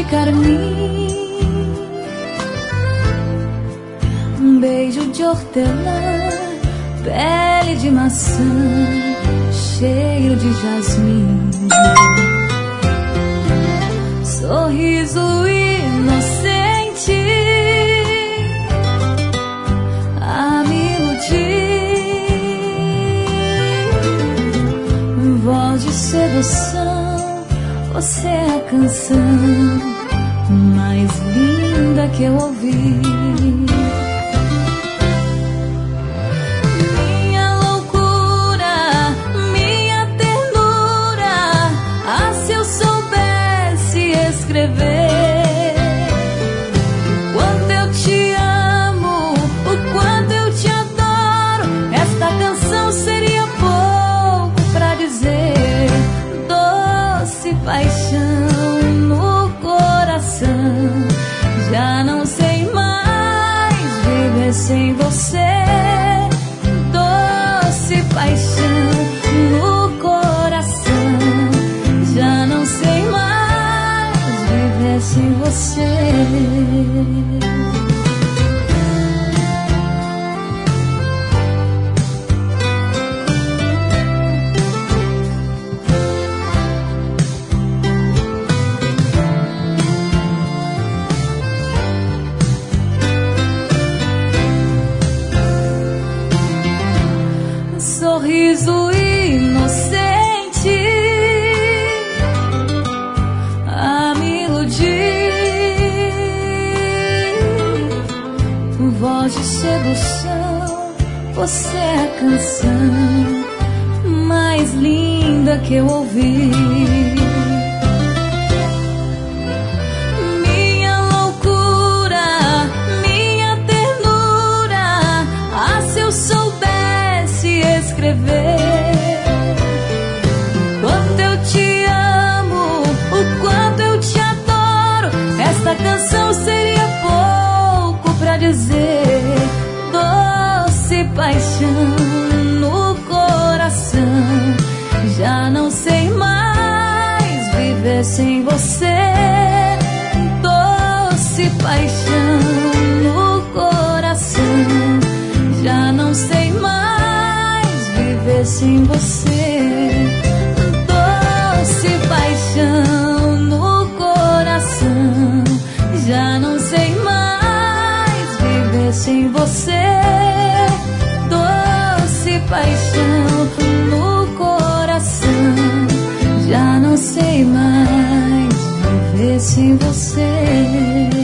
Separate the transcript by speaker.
Speaker 1: carmim, um beijo de hortelã, pele de maçã, cheiro de jasmim, sorriso inocente a me iludir, voz de sedução, você é a canção mais linda que eu ouvi. Minha loucura, minha ternura, ah, se eu soubesse escrever o quanto eu te amo, o quanto eu te adoro, esta canção seria pouco pra dizer. Doce paixão no coração, já não sei mais viver sem você. Doce paixão no coração, já não sei mais viver sem você. Sorriso inocente a me iludir, voz de sedução, você é a canção mais linda que eu ouvi. Minha loucura, minha ternura, ah, se eu soubesse escrever quanto eu te amo, o quanto eu te adoro, esta canção seria pouco pra dizer. Doce paixão no coração, já não sei mais viver sem você. Doce paixão no coração, já não sei mais viver sem você. Doce paixão no coração, já não sei mais viver sem você. Doce paixão no coração, já não sei mais viver sem você.